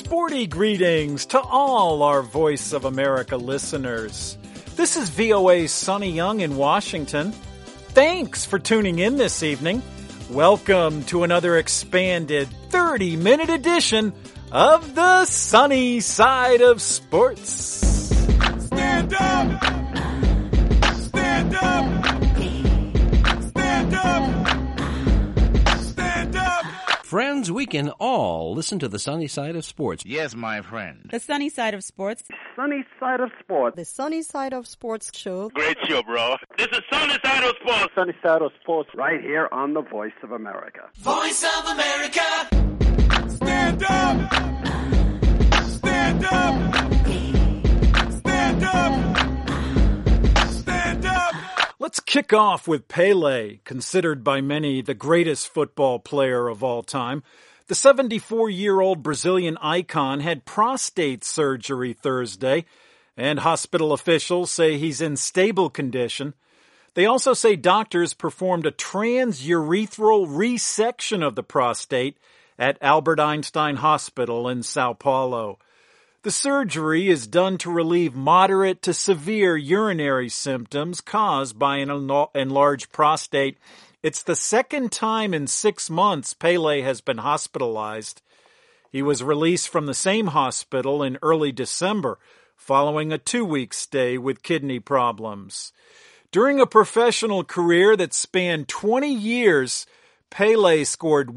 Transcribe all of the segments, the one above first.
Sporty greetings to all our Voice of America listeners. This is VOA's Sonny Young in Washington. Thanks for tuning in this evening. Welcome to another expanded 30-minute edition of the Sunny Side of Sports. Stand up! Stand up! Stand up! Stand up! Friends, we can all listen to the Sunny Side of Sports. Yes, my friend. The Sunny Side of Sports. Sunny Side of Sports. The Sunny Side of Sports show. Great show, bro. This is Sunny Side of Sports. Sunny Side of Sports right here on the Voice of America. Voice of America! Stand up! Stand up! Stand up! Stand up! Let's kick off with Pelé, considered by many the greatest football player of all time. The 74-year-old Brazilian icon had prostate surgery Thursday, and hospital officials say he's in stable condition. They also say doctors performed a transurethral resection of the prostate at Albert Einstein Hospital in Sao Paulo. The surgery is done to relieve moderate to severe urinary symptoms caused by an enlarged prostate. It's the second time in 6 months Pelé has been hospitalized. He was released from the same hospital in early December, following a 2-week stay with kidney problems. During a professional career that spanned 20 years, Pelé scored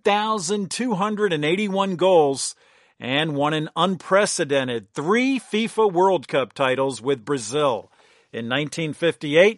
1,281 goals and won an unprecedented 3 FIFA World Cup titles with Brazil in 1958,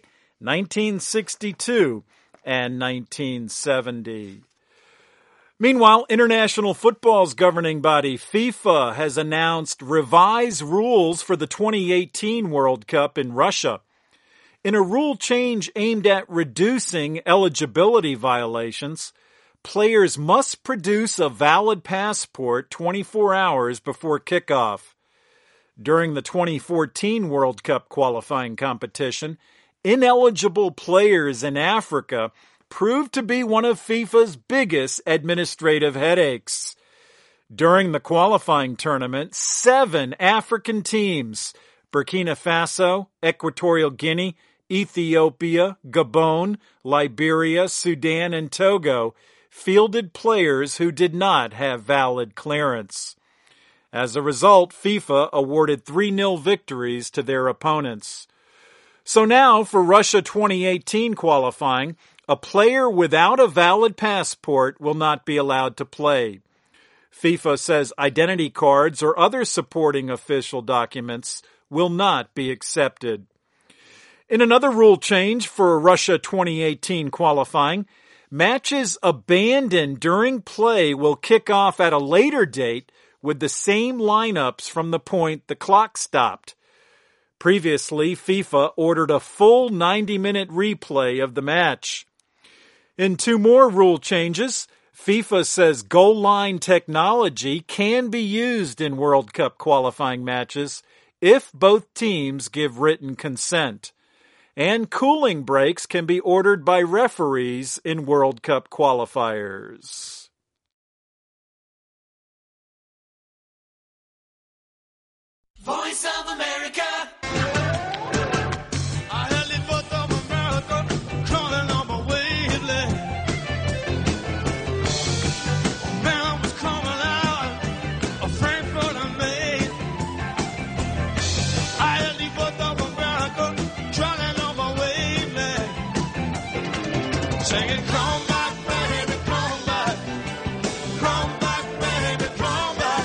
1962, and 1970. Meanwhile, international football's governing body, FIFA, has announced revised rules for the 2018 World Cup in Russia. In a rule change aimed at reducing eligibility violations, players must produce a valid passport 24 hours before kickoff. During the 2014 World Cup qualifying competition, ineligible players in Africa proved to be one of FIFA's biggest administrative headaches. During the qualifying tournament, 7 African teams, Burkina Faso, Equatorial Guinea, Ethiopia, Gabon, Liberia, Sudan, and Togo, fielded players who did not have valid clearance. As a result, FIFA awarded 3-0 victories to their opponents. So now, for Russia 2018 qualifying, a player without a valid passport will not be allowed to play. FIFA says identity cards or other supporting official documents will not be accepted. In another rule change for Russia 2018 qualifying, matches abandoned during play will kick off at a later date with the same lineups from the point the clock stopped. Previously, FIFA ordered a full 90-minute replay of the match. In 2 more rule changes, FIFA says goal line technology can be used in World Cup qualifying matches if both teams give written consent. And cooling breaks can be ordered by referees in World Cup qualifiers. Voice of America! Singing, come back, baby, come back. Come back, baby, come back.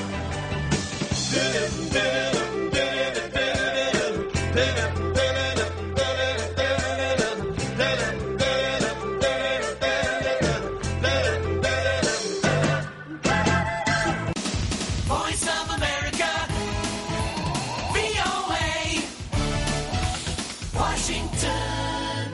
Voice of America, VOA, Washington.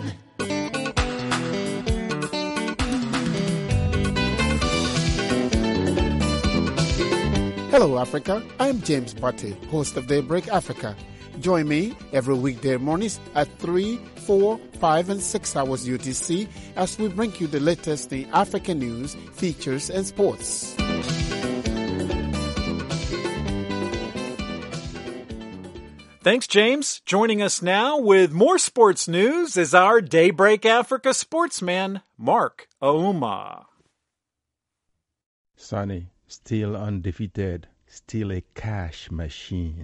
Hello, Africa. I'm James Butte, host of Daybreak Africa. Join me every weekday mornings at 3, 4, 5, and 6 hours UTC as we bring you the latest in African news, features, and sports. Thanks, James. Joining us now with more sports news is our Daybreak Africa sportsman, Mark Ouma. Sonny, still undefeated, still a cash machine.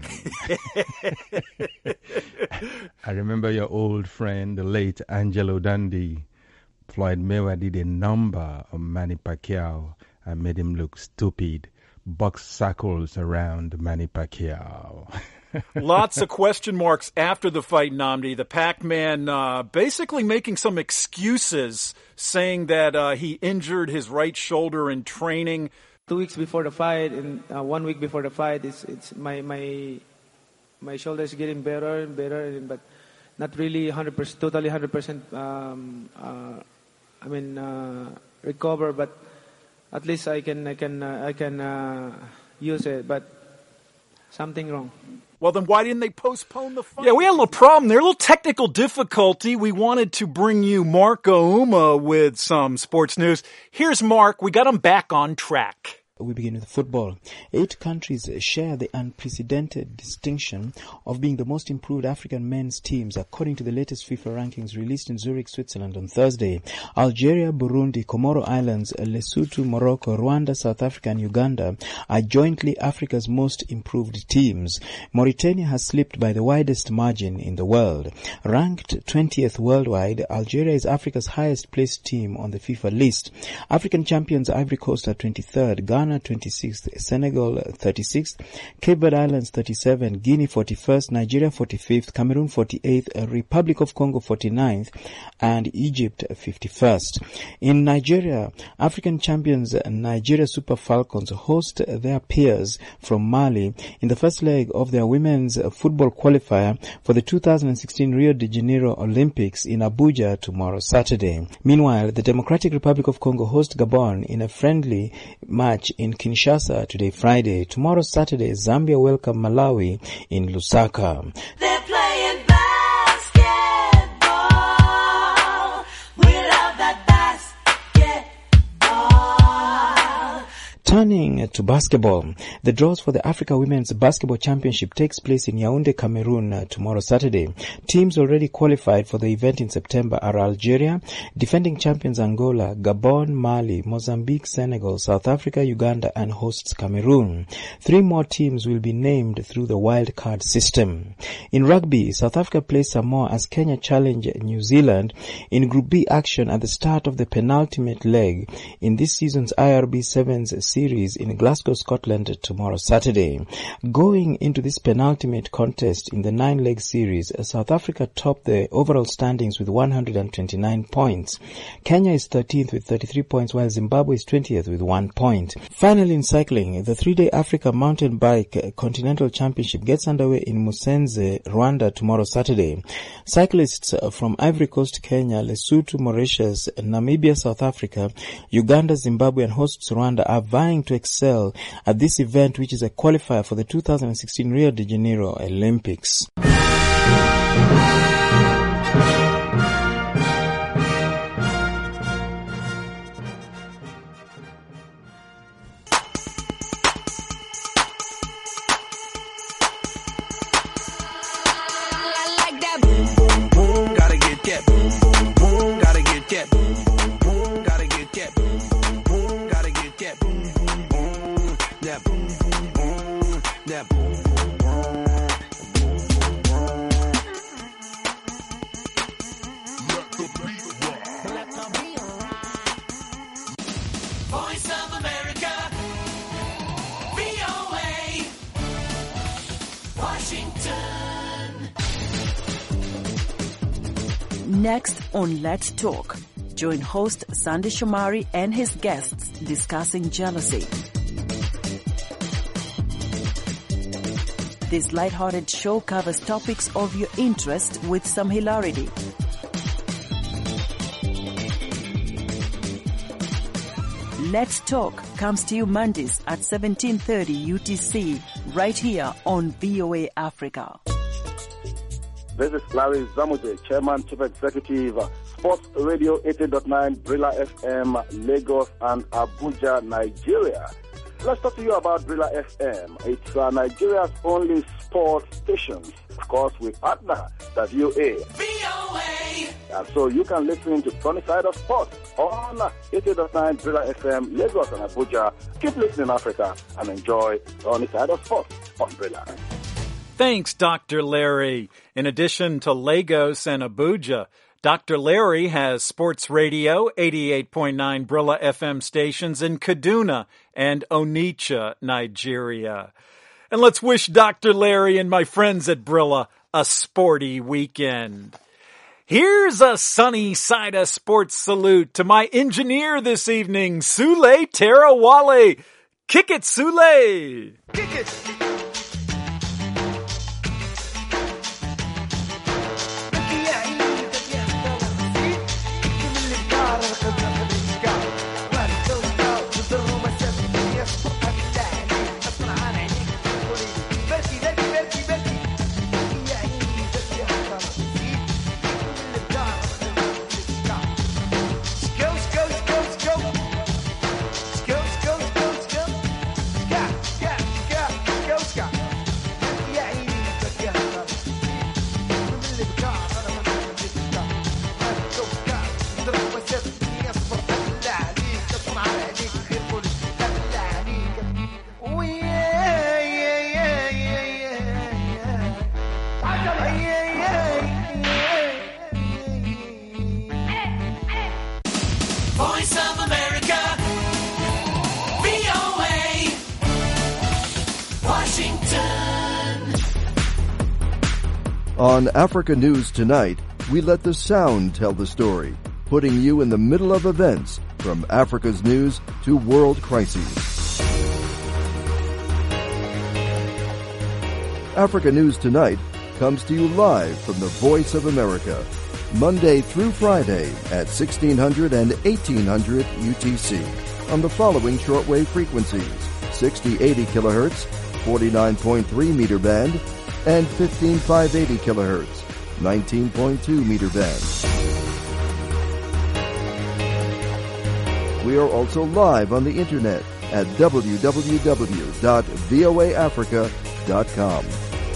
I remember your old friend, the late Angelo Dundee. Floyd Mayweather did a number on Manny Pacquiao and made him look stupid. Box circles around Manny Pacquiao. Lots of question marks after the fight, Nnamdi. The Pac-Man basically making some excuses, saying that he injured his right shoulder in training. 2 weeks before the fight and 1 week before the fight, it's my shoulder is getting better and better, but not really 100%, totally 100%. Recover, but at least I can use it. But something wrong. Well, then why didn't they postpone the fight? Yeah, we had a little problem there, a little technical difficulty. We wanted to bring you Mark Ouma with some sports news. Here's Mark. We got him back on track. We begin with football. 8 countries share the unprecedented distinction of being the most improved African men's teams according to the latest FIFA rankings released in Zurich, Switzerland on Thursday. Algeria, Burundi, Comoro Islands, Lesotho, Morocco, Rwanda, South Africa and Uganda are jointly Africa's most improved teams. Mauritania has slipped by the widest margin in the world. Ranked 20th worldwide, Algeria is Africa's highest placed team on the FIFA list. African champions Ivory Coast are 23rd, Ghana 26th, Senegal 36th, Cape Verde Islands 37th, Guinea 41st, Nigeria 45th, Cameroon 48th, Republic of Congo 49th, and Egypt 51st. In Nigeria, African champions Nigeria Super Falcons host their peers from Mali in the first leg of their women's football qualifier for the 2016 Rio de Janeiro Olympics in Abuja tomorrow, Saturday. Meanwhile, the Democratic Republic of Congo host Gabon in a friendly match in Kinshasa today, Friday. Tomorrow, Saturday, Zambia welcome Malawi in Lusaka. They're playing basketball. We love that basketball. Turning to basketball, the draws for the Africa Women's Basketball Championship takes place in Yaoundé, Cameroon tomorrow, Saturday. Teams already qualified for the event in September are Algeria, defending champions Angola, Gabon, Mali, Mozambique, Senegal, South Africa, Uganda, and hosts Cameroon. 3 more teams will be named through the wild card system. In rugby, South Africa plays Samoa as Kenya challenge New Zealand in Group B action at the start of the penultimate leg in this season's IRB Sevens series in Glasgow, Scotland tomorrow, Saturday. Going into this penultimate contest in the 9-leg series, South Africa topped the overall standings with 129 points. Kenya is 13th with 33 points, while Zimbabwe is 20th with 1 point. Finally, in cycling, the 3-day Africa Mountain Bike Continental Championship gets underway in Musanze, Rwanda tomorrow, Saturday. Cyclists from Ivory Coast, Kenya, Lesotho, Mauritius, Namibia, South Africa, Uganda, Zimbabwe, and hosts Rwanda are vying to excel at this event, which is a qualifier for the 2016 Rio de Janeiro Olympics. Voice of America, VOA, Washington. Next on Let's Talk, join host Sandy Shomari and his guests discussing jealousy. This lighthearted show covers topics of your interest with some hilarity. Let's Talk comes to you Mondays at 17:30 UTC, right here on VOA Africa. This is Larry Zamuje, Chairman, Chief Executive, Sports Radio 80.9, Brilla FM, Lagos and Abuja, Nigeria. Let's talk to you about Brilla FM. It's Nigeria's only sports station. Of course, we partner the VOA. And so you can listen to Sunny Side of Sports on 80.9 Brilla FM, Lagos and Abuja. Keep listening, Africa, and enjoy Sunny Side of Sports on Brilla. Thanks, Dr. Larry. In addition to Lagos and Abuja, Dr. Larry has sports radio, 88.9 Brilla FM stations in Kaduna and Onitsha, Nigeria. And let's wish Dr. Larry and my friends at Brilla a sporty weekend. Here's a Sunny Side of Sports salute to my engineer this evening, Sule Terawale. Kick it, Sule! Kick it! On Africa News Tonight, we let the sound tell the story, putting you in the middle of events from Africa's news to world crises. Africa News Tonight comes to you live from the Voice of America, Monday through Friday at 1600 and 1800 UTC on the following shortwave frequencies: 6080 kilohertz, 49.3 meter band, and 15580 kilohertz, 19.2 meter band. We are also live on the internet at www.voaafrica.com.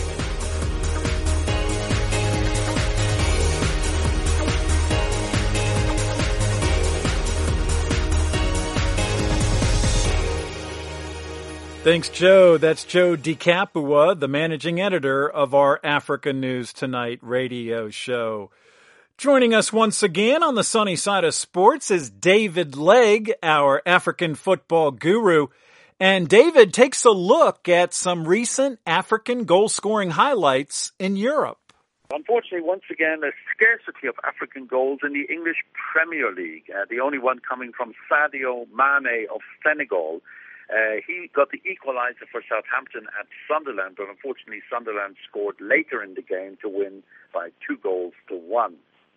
Thanks, Joe. That's Joe DiCapua, the managing editor of our Africa News Tonight radio show. Joining us once again on the sunny side of sports is David Legg, our African football guru. And David takes a look at some recent African goal-scoring highlights in Europe. Unfortunately, once again, a scarcity of African goals in the English Premier League. The only one coming from Sadio Mane of Senegal. He got the equaliser for Southampton at Sunderland, but unfortunately Sunderland scored later in the game to win by 2-1.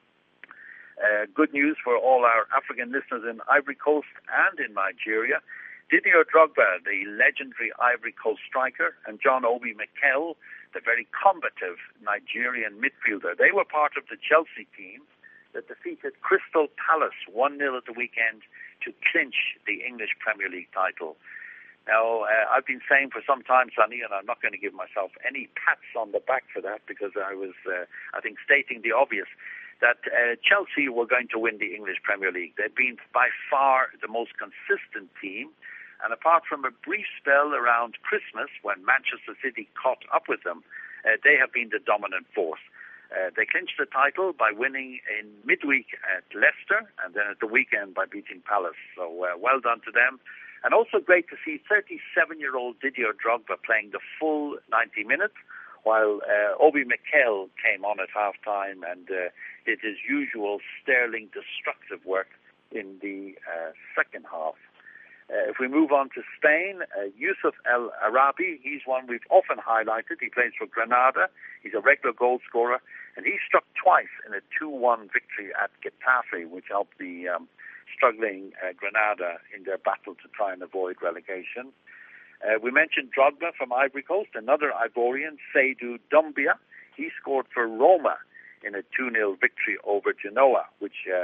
Good news for all our African listeners in Ivory Coast and in Nigeria. Didier Drogba, the legendary Ivory Coast striker, and John Obi Mikel, the very combative Nigerian midfielder, they were part of the Chelsea team that defeated Crystal Palace 1-0 at the weekend to clinch the English Premier League title. Now, I've been saying for some time, Sonny, and I'm not going to give myself any pats on the back for that because I was, I think, stating the obvious, that Chelsea were going to win the English Premier League. They've been by far the most consistent team, and apart from a brief spell around Christmas when Manchester City caught up with them, they have been the dominant force. They clinched the title by winning in midweek at Leicester and then at the weekend by beating Palace. So well done to them. And also great to see 37-year-old Didier Drogba playing the full 90 minutes, while Obi Mikel came on at half-time and did his usual sterling destructive work in the second half. If we move on to Spain, Yusuf El Arabi, he's one we've often highlighted. He plays for Granada. He's a regular goal scorer, and he struck twice in a 2-1 victory at Getafe, which helped the struggling Granada in their battle to try and avoid relegation. We mentioned Drogba from Ivory Coast, another Ivorian, Seydou Doumbia. He scored for Roma in a 2-0 victory over Genoa, which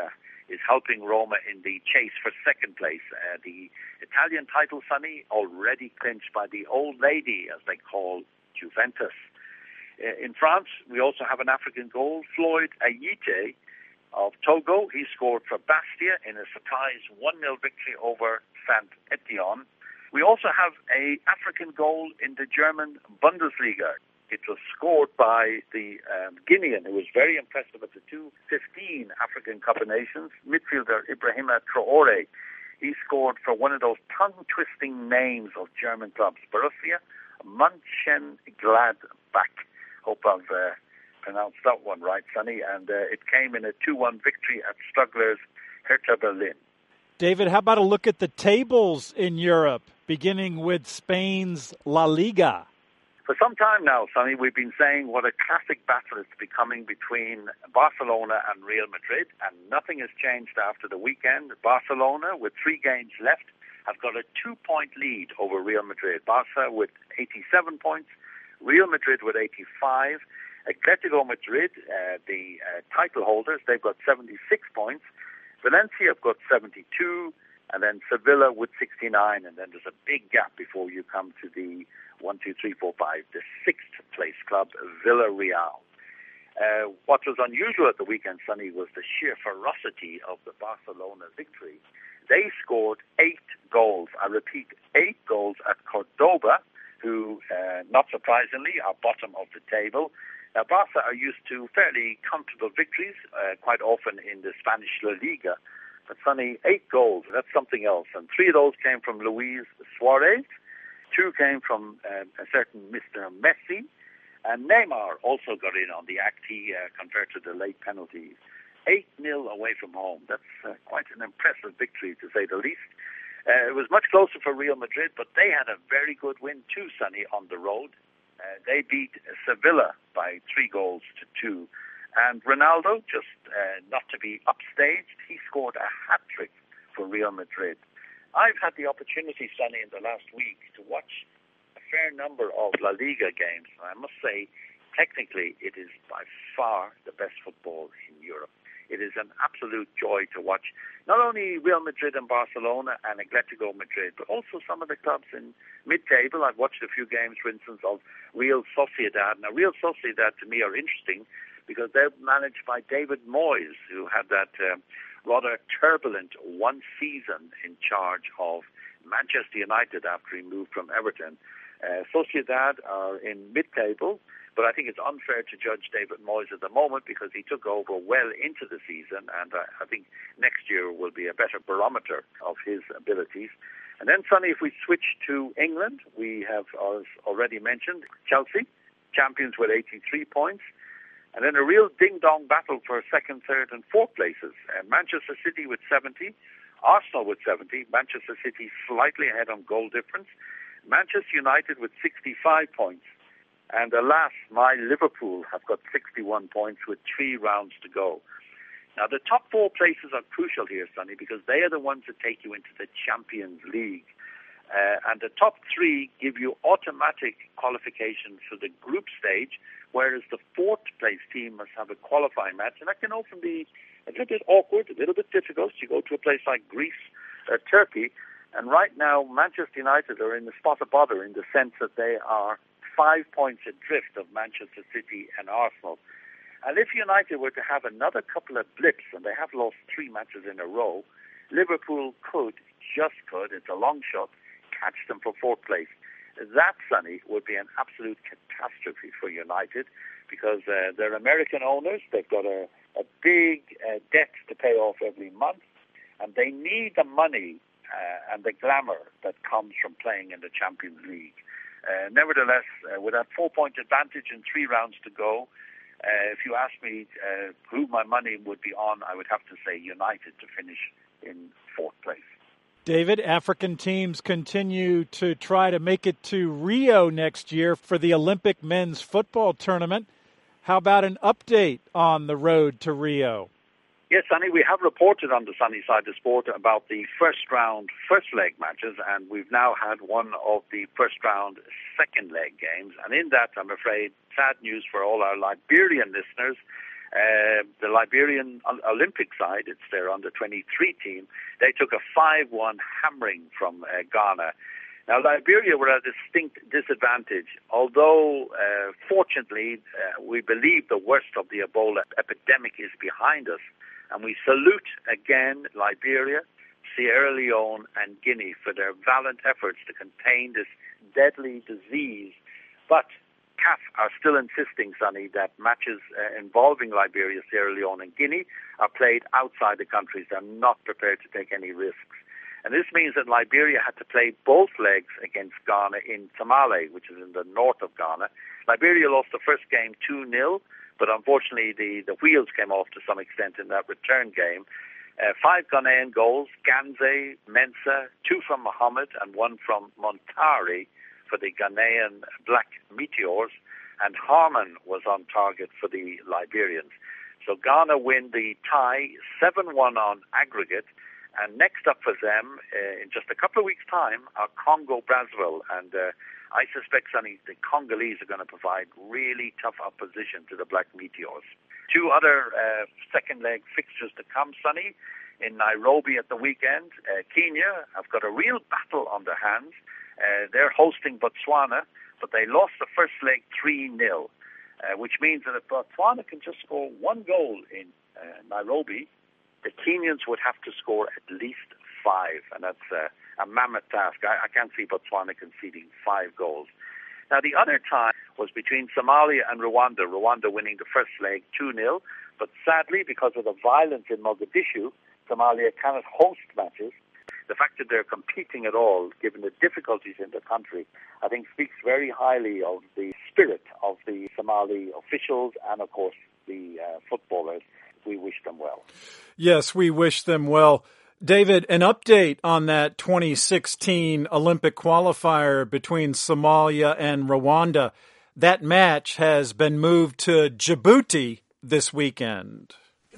is helping Roma in the chase for second place. The Italian title, Sonny, already clinched by the old lady, as they call Juventus. In France, we also have an African goal. Floyd Ayite of Togo, he scored for Bastia in a surprise 1-0 victory over Saint-Étienne. We also have an African goal in the German Bundesliga. It was scored by the Guinean, who was very impressive at the 2015 African Cup of Nations, midfielder Ibrahima Traore. He scored for one of those tongue-twisting names of German clubs, Borussia Mönchengladbach. Hope I've pronounced that one right, Sonny. And it came in a 2-1 victory at Stugler's Hertha Berlin. David, how about a look at the tables in Europe, beginning with Spain's La Liga? For some time now, Sonny, we've been saying what a classic battle it's becoming between Barcelona and Real Madrid, and nothing has changed after the weekend. Barcelona, with 3 games left, have got a 2-point lead over Real Madrid. Barca with 87 points, Real Madrid with 85. Atletico Madrid, the title holders, they've got 76 points. Valencia have got 72, and then Sevilla with 69, and then there's a big gap before you come to the 1, 2, 3, 4, 5, the 6th place club, Villarreal. What was unusual at the weekend, Sonny, was the sheer ferocity of the Barcelona victory. They scored 8 goals. I repeat, 8 goals at Cordoba, who, not surprisingly, are bottom of the table. Now, Barca are used to fairly comfortable victories, quite often in the Spanish La Liga. But, Sonny, 8 goals, that's something else. And 3 of those came from Luis Suarez. 2 came from a certain Mr. Messi. And Neymar also got in on the act. He converted the late penalties. 8-0 away from home. That's quite an impressive victory, to say the least. It was much closer for Real Madrid, but they had a very good win too, Sonny, on the road. They beat Sevilla by 3-2. And Ronaldo, just not to be upstaged, he scored a hat-trick for Real Madrid. I've had the opportunity, Sonny, in the last week to watch a fair number of La Liga games. And I must say, technically, it is by far the best football in Europe. It is an absolute joy to watch not only Real Madrid and Barcelona and Atletico Madrid, but also some of the clubs in mid-table. I've watched a few games, for instance, of Real Sociedad. Now, Real Sociedad, to me, are interesting because they're managed by David Moyes, who had that rather turbulent one season in charge of Manchester United after he moved from Everton. Sociedad are in mid-table, but I think it's unfair to judge David Moyes at the moment because he took over well into the season, and I think next year will be a better barometer of his abilities. And then, Sonny, if we switch to England, we have, as already mentioned, Chelsea, champions with 83 points. And then a real ding-dong battle for second, third, and fourth places. Manchester City with 70, Arsenal with 70, Manchester City slightly ahead on goal difference, Manchester United with 65 points. And alas, my Liverpool have got 61 points with 3 rounds to go. Now, the top 4 places are crucial here, Sonny, because they are the ones that take you into the Champions League. And the top 3 give you automatic qualification for the group stage, whereas the 4th place team must have a qualifying match. And that can often be a little bit awkward, a little bit difficult. You go to a place like Greece or Turkey, and right now Manchester United are in the spot of bother in the sense that they are 5 points adrift of Manchester City and Arsenal. And if United were to have another couple of blips, and they have lost 3 matches in a row, Liverpool could, it's a long shot, catch them for 4th place. That, Sonny, would be an absolute catastrophe for United because they're American owners. They've got a big debt to pay off every month, and they need the money and the glamour that comes from playing in the Champions League. Nevertheless, with that 4-point advantage and 3 rounds to go, if you ask me who my money would be on, I would have to say United to finish in 4th place. David, African teams continue to try to make it to Rio next year for the Olympic men's football tournament. How about an update on the road to Rio? Yes, Sonny, we have reported on the Sunny Side of Sport about the first leg matches, and we've now had one of the first round second leg games. And in that, I'm afraid, sad news for all our Liberian listeners. The Liberian Olympic side, it's their under-23 team, they took a 5-1 hammering from Ghana. Now, Liberia were at a distinct disadvantage, although, fortunately, we believe the worst of the Ebola epidemic is behind us, and we salute again Liberia, Sierra Leone, and Guinea for their valiant efforts to contain this deadly disease. But CAF are still insisting, Sonny, that matches involving Liberia, Sierra Leone, and Guinea are played outside the countries. They're not prepared to take any risks. And this means that Liberia had to play both legs against Ghana in Tamale, which is in the north of Ghana. Liberia lost the first game 2-0, but unfortunately the wheels came off to some extent in that return game. 5 Ghanaian goals, Ganze, Mensah, 2 from Mohammed and 1 from Montari for the Ghanaian Black Meteors, and Harmon was on target for the Liberians. So Ghana win the tie 7-1 on aggregate. And next up for them, in just a couple of weeks' time, are Congo-Brazzaville. And I suspect, Sonny, the Congolese are going to provide really tough opposition to the Black Meteors. 2 other second-leg fixtures to come, Sonny. In Nairobi at the weekend, Kenya have got a real battle on their hands. They're hosting Botswana, but they lost the first leg 3-0, which means that if Botswana can just score 1 goal in Nairobi, the Kenyans would have to score at least 5, and that's a mammoth task. I can't see Botswana conceding 5 goals. Now, the other tie was between Somalia and Rwanda, Rwanda winning the first leg 2-0, but sadly, because of the violence in Mogadishu, Somalia cannot host matches. The fact that they're competing at all, given the difficulties in the country, I think speaks very highly of the spirit of the Somali officials and, of course, the footballers. We wish them well. Yes, we wish them well. David, an update on that 2016 Olympic qualifier between Somalia and Rwanda. That match has been moved to Djibouti this weekend.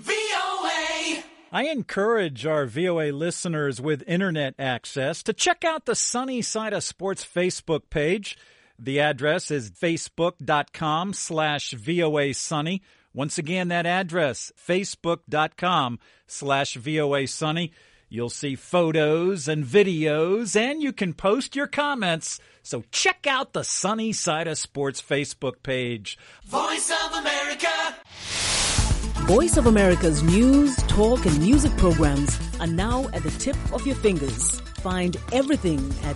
VOA! I encourage our VOA listeners with internet access to check out the Sunny Side of Sports Facebook page. The address is facebook.com/VOA Sunny. Once again, that address, facebook.com/VOA Sunny. You'll see photos and videos, and you can post your comments. So check out the Sunny Side of Sports Facebook page. Voice of America. Voice of America's news, talk, and music programs are now at the tip of your fingers. Find everything at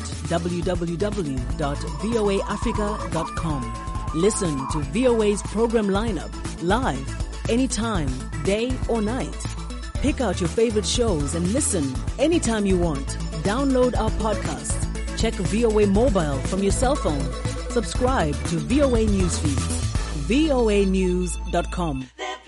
www.voaafrica.com. Listen to VOA's program lineup live, anytime, day or night. Pick out your favorite shows and listen anytime you want. Download our podcast. Check VOA Mobile from your cell phone. Subscribe to VOA Newsfeed. voanews.com.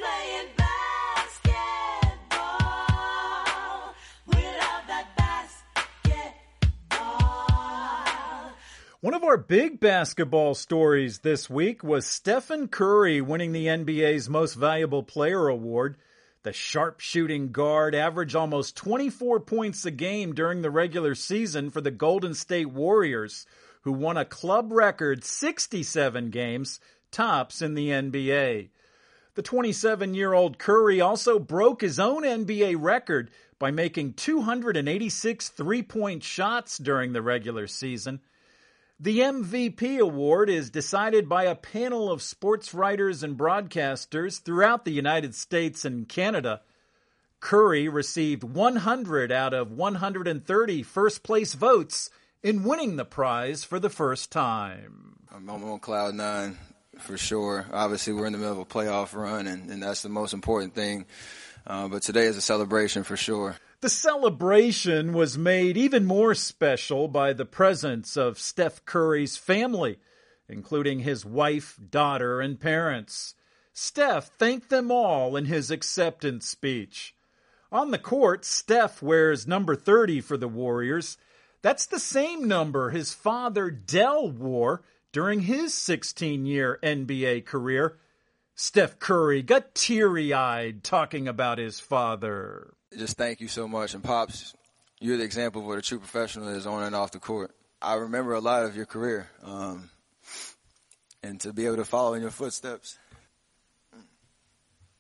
One of our big basketball stories this week was Stephen Curry winning the NBA's Most Valuable Player award. The sharpshooting guard averaged almost 24 points a game during the regular season for the Golden State Warriors, who won a club record 67 games, tops in the NBA. The 27-year-old Curry also broke his own NBA record by making 286 three-point shots during the regular season. The MVP award is decided by a panel of sports writers and broadcasters throughout the United States and Canada. Curry received 100 out of 130 first-place votes in winning the prize for the first time. I'm on cloud 9 for sure. Obviously, we're in the middle of a playoff run, and that's the most important thing. But today is a celebration for sure. The celebration was made even more special by the presence of Steph Curry's family, including his wife, daughter, and parents. Steph thanked them all in his acceptance speech. On the court, Steph wears number 30 for the Warriors. That's the same number his father, Dell, wore during his 16-year NBA career. Steph Curry got teary-eyed talking about his father. Just thank you so much. And Pops, you're the example of what a true professional is on and off the court. I remember a lot of your career, and to be able to follow in your footsteps.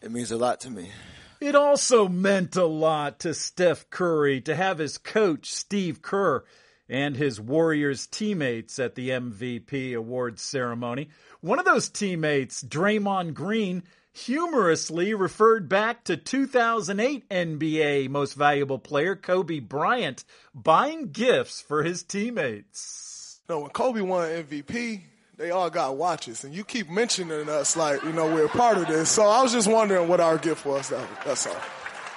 It means a lot to me. It also meant a lot to Steph Curry to have his coach, Steve Kerr, and his Warriors teammates at the MVP awards ceremony. One of those teammates, Draymond Green, humorously referred back to 2008 NBA Most Valuable Player Kobe Bryant buying gifts for his teammates. No, when Kobe won MVP, they all got watches, and you keep mentioning us like, we're a part of this. So I was just wondering what our gift was. That's all.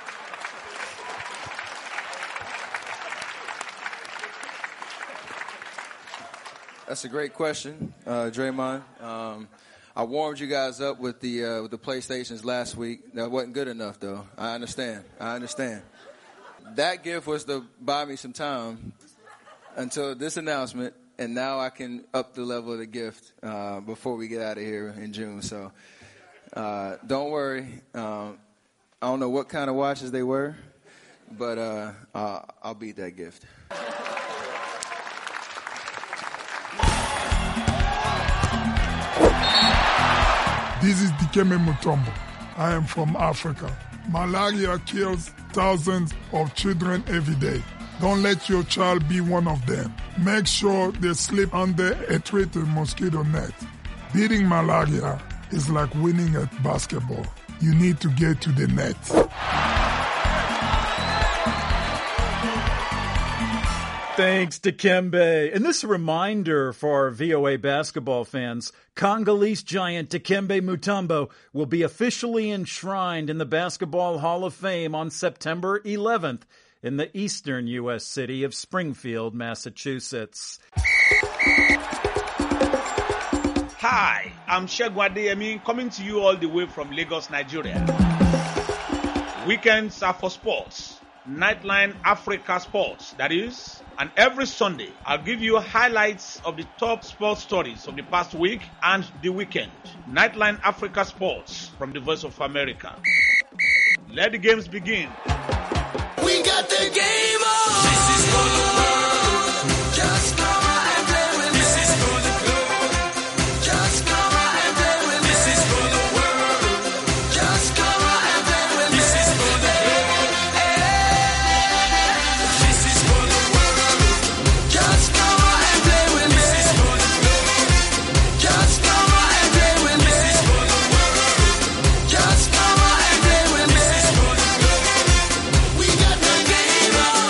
That's a great question, Draymond. I warmed you guys up with the PlayStations last week. That wasn't good enough, though. I understand. That gift was to buy me some time until this announcement, and now I can up the level of the gift before we get out of here in June. So don't worry. I don't know what kind of watches they were, but I'll beat that gift. This is Dikembe Mutombo. I am from Africa. Malaria kills thousands of children every day. Don't let your child be one of them. Make sure they sleep under a treated mosquito net. Beating malaria is like winning at basketball. You need to get to the net. Thanks to Dikembe. And this reminder for our VOA basketball fans, Congolese giant Dikembe Mutombo will be officially enshrined in the Basketball Hall of Fame on September 11th in the eastern U.S. city of Springfield, Massachusetts. Hi, I'm Shegun Adeyemi, coming to you all the way from Lagos, Nigeria. Weekends are for sports. Nightline Africa Sports, that is. And every Sunday, I'll give you highlights of the top sports stories of the past week and the weekend. Nightline Africa Sports from the Voice of America. Let the games begin. We got the game on. This is for the world. Just come on and play with me. This is for the club. Just come on and play with me. This is for the world. Just come on and play with me. This is for the club. This is for the world. Just come on and play with me. This is for the club. Just come on and play with me. This is for the world. Just come on and play with me. This is for the club. We got the game on.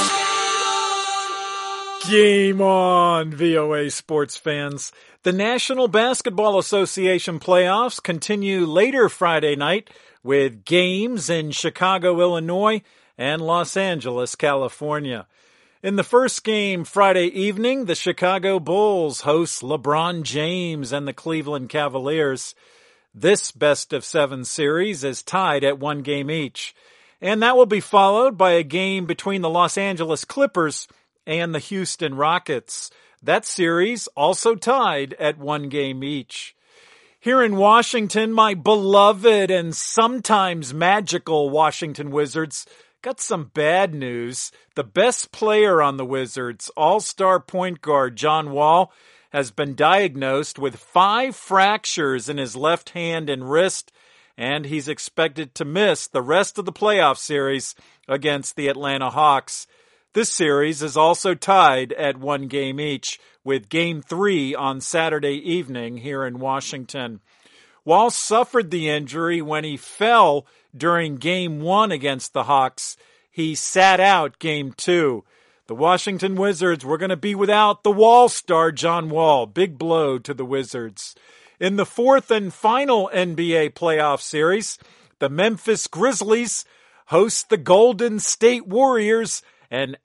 Game on, VOA sports fans. The National Basketball Association playoffs continue later Friday night with games in Chicago, Illinois, and Los Angeles, California. In the first game Friday evening, the Chicago Bulls host LeBron James and the Cleveland Cavaliers. This best-of-7 series is tied at 1 game each. And that will be followed by a game between the Los Angeles Clippers and the Houston Rockets. That series also tied at 1 game each. Here in Washington, my beloved and sometimes magical Washington Wizards got some bad news. The best player on the Wizards, all-star point guard John Wall, has been diagnosed with 5 fractures in his left hand and wrist, and he's expected to miss the rest of the playoff series against the Atlanta Hawks. This series is also tied at 1 game each, with Game 3 on Saturday evening here in Washington. Wall suffered the injury when he fell during Game 1 against the Hawks. He sat out Game 2. The Washington Wizards were going to be without the Wall star John Wall. Big blow to the Wizards. In the fourth and final NBA playoff series, the Memphis Grizzlies host the Golden State Warriors and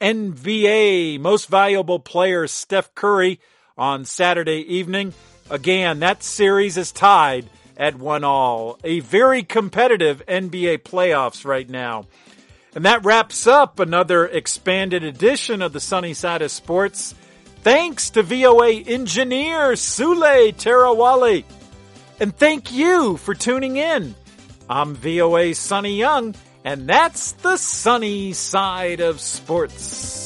NBA Most Valuable Player Steph Curry on Saturday evening. Again, that series is tied at 1-1. A very competitive NBA playoffs right now. And that wraps up another expanded edition of the Sunny Side of Sports. Thanks to VOA engineer Sule Terawali. And thank you for tuning in. I'm VOA Sonny Young, and that's the Sunny Side of Sports.